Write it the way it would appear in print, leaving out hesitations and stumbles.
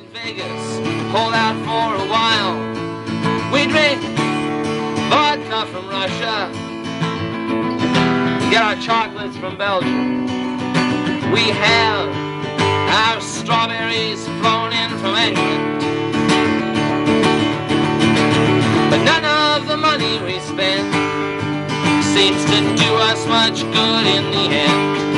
Vegas, hold out for a while. We drink vodka from Russia, get our chocolates from Belgium. We have our strawberries flown in from England. But none of the money we spend seems to do us much good in the end.